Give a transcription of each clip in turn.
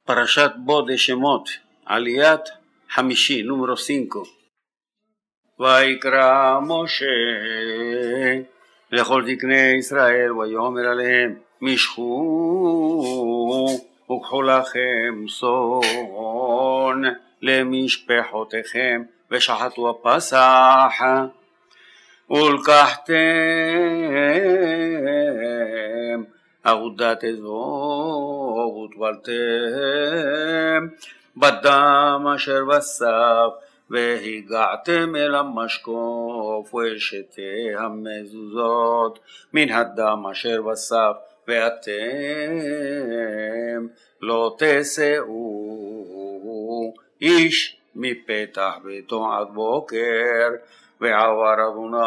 פרשת בו דשמות, עליית 50, נומרו 5. ויקרא משה לכל זקני ישראל ויאמר עליהם, משכו וקחו לכם צאן למשפחותיכם ושחטו הפסח, ולקחתם אגודת אזור וטבלתם בדם אשר בסף, והגעתם אל המשקוף ואל שתי המזוזות מן הדם אשר בסף, ואתם לא תסעו איש מפתח ביתו עד בוקר, ועבר אדוני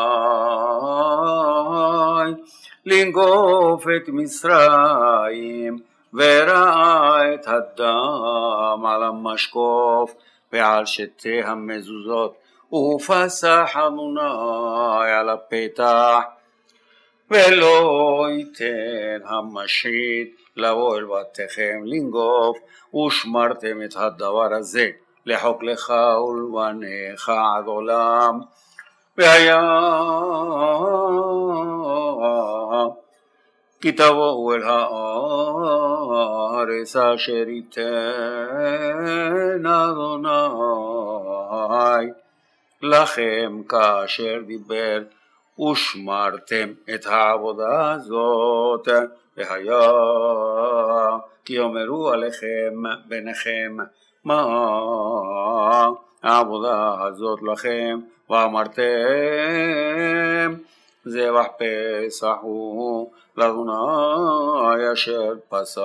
לנגוף את מצרים, וראה את הדם על המשקוף ועל שתי המזוזות, ופסח אדוני על הפתח, ולא ייתן המשחית לבוא אל בתיכם לנגוף, ושמרתם את הדבר הזה לחוק לך ולבניך עד עולם. והיה כי תבואו אל הארץ אשר ייתן אדוני לכם כאשר דיבר, ושמרתם את העבודה הזאת. והיה כי יאמרו עליכם ביניכם, מה העבודה הזאת לכם? ואמרתם, זבח פסח הוא לאדוני אשר פסח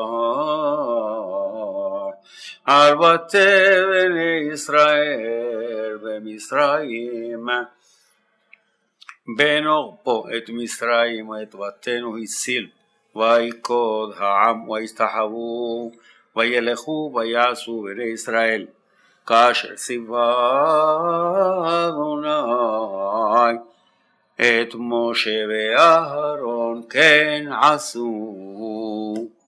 על בתי בני ישראל במצרים. בנוגפו את מצרים ואת בתינו הציל, ויקוד העם ויסתחוו וילכו ויעשו בני ישראל כאשר ציווה אדוני את משה ואהרון כן עשו.